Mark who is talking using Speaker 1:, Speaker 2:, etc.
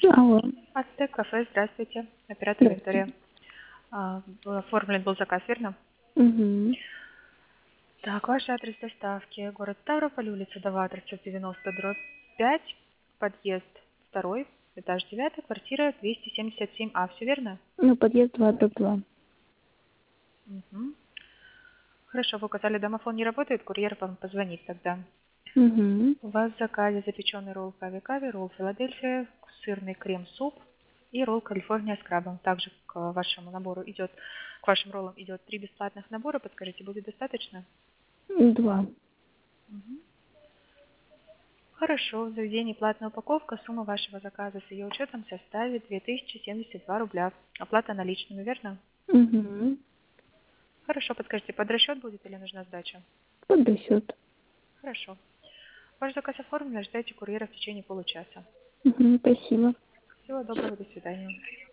Speaker 1: Алло.
Speaker 2: Ацтек кафе, здравствуйте. Оператор
Speaker 1: Здравствуйте.
Speaker 2: Виктория. Оформлен был заказ, верно?
Speaker 1: Угу.
Speaker 2: Так, ваш адрес доставки. Город Ставрополь, улица Даваторцев, 90/5, подъезд 2, этаж 9, квартира 277А. Все верно?
Speaker 1: Ну, подъезд 2/2.
Speaker 2: Угу. Хорошо, вы указали, домофон не работает, курьер вам позвонит тогда.
Speaker 1: Угу.
Speaker 2: У вас в заказе запеченный ролл кави-кави, ролл Филадельфия, сырный крем-суп и ролл Калифорния с крабом. Также к вашему набору идет, к вашим роллам идет 3 бесплатных набора. Подскажите, будет достаточно?
Speaker 1: 2.
Speaker 2: Мгм. Хорошо, в заведении платная упаковка. Сумма вашего заказа с ее учетом составит 2072 рубля. Оплата наличными, верно?
Speaker 1: Угу.
Speaker 2: Хорошо, подскажите, под расчет будет или нужна сдача?
Speaker 1: Под расчет.
Speaker 2: Хорошо. Ваш заказ оформлен, ждайте курьера в течение получаса.
Speaker 1: Угу. Спасибо.
Speaker 2: Всего доброго, до свидания.